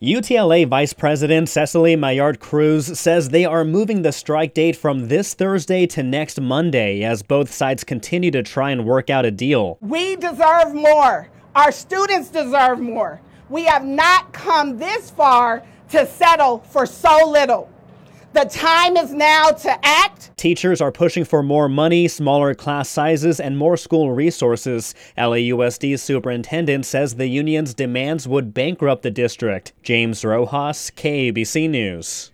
UTLA Vice President Cecily Maillard-Cruz says they are moving the strike date from this Thursday to next Monday as both sides continue to try and work out a deal. We deserve more. Our students deserve more. We have not come this far to settle for so little. The time is now to act. Teachers are pushing for more money, smaller class sizes, and more school resources. LAUSD's superintendent says the union's demands would bankrupt the district. James Rojas, KABC News.